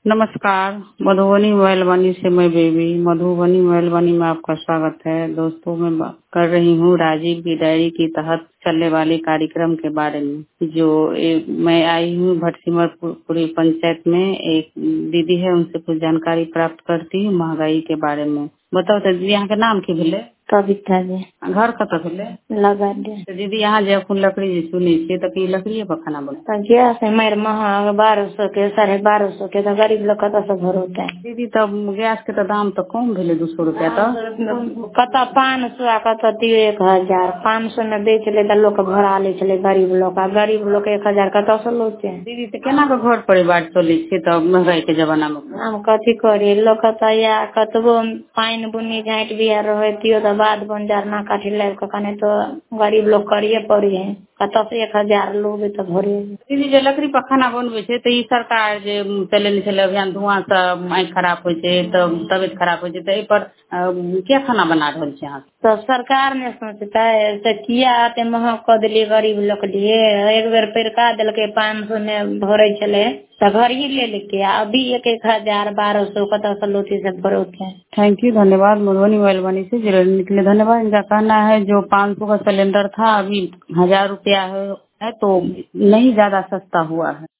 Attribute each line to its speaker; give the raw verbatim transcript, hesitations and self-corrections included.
Speaker 1: नमस्कार। मधुबनी मोबाइल वाणी से मैं बेबी मधुबनी मोबाइल वाणी में आपका स्वागत है। दोस्तों, मैं बात कर रही हूँ राजीव की डायरी के तहत चलने वाले कार्यक्रम के बारे में। जो ए, मैं आई हूँ भटसिमरपुरी पंचायत में, एक दीदी है, उनसे कुछ जानकारी प्राप्त करती हूँ महंगाई के बारे में। बताओ तो दीदी, यहाँ के नाम की भेले?
Speaker 2: कविता जी।
Speaker 1: घर कत भेले?
Speaker 2: लगा दे।
Speaker 1: तो दीदी, यहाँ जो अपन लकड़ी जी सुनी छे तो की लकड़ी पर खाना बने?
Speaker 2: तो गैस है मेरे महंगा बारह सौ के साढ़े बारह सौ के, तो गरीब लोग कत से भर होते हैं
Speaker 1: दीदी। तब गैस के तो दाम तो कम भेले, दो सौ रुपया। तो
Speaker 2: कत पाँच सौ कत दियो एक हजार पाँच सौ में बेच ले तो लोग भरा ले चले गरीब लोग। गरीब लोग एक हजार कत से लोते हैं
Speaker 1: दीदी। तो केना के घर परिवार चले छे तो महंगाई के जमाना में?
Speaker 2: हम कथी करी लोग कत या कतबो पानी बुनी झाँट बिया रहतियो तो बाद बंजार ना काटी लाग के कने तो गरीब लोग करिए पड़ी है। कत से एक हजार लोग तो भरे।
Speaker 1: दीदी, जो लकड़ी पर खाना बनवे छे तो ई सरकार जे चले छले अभियान, धुआं से आँख खराब होय छे तो तबियत खराब होय छे, तो ए पर क्या खाना बना रहल छे अहाँ?
Speaker 2: तो सरकार ने सोचता है से किया आते महंग कर दिलिए गरीब लोग के लिए। एक बेर पैरका दिल के पाँच सौ में भरे चले तो घर ही ले लेके अभी एक एक हजार बारह सौ कत से लोटी से भरोते हैं।
Speaker 1: थैंक यू, धन्यवाद। मधुबनी मोबाइल वाणी से जुड़ने के लिए धन्यवाद। इनका कहना है जो पाँच सौ का सिलेंडर था अभी हजार रुपया है, तो नहीं ज्यादा सस्ता हुआ है।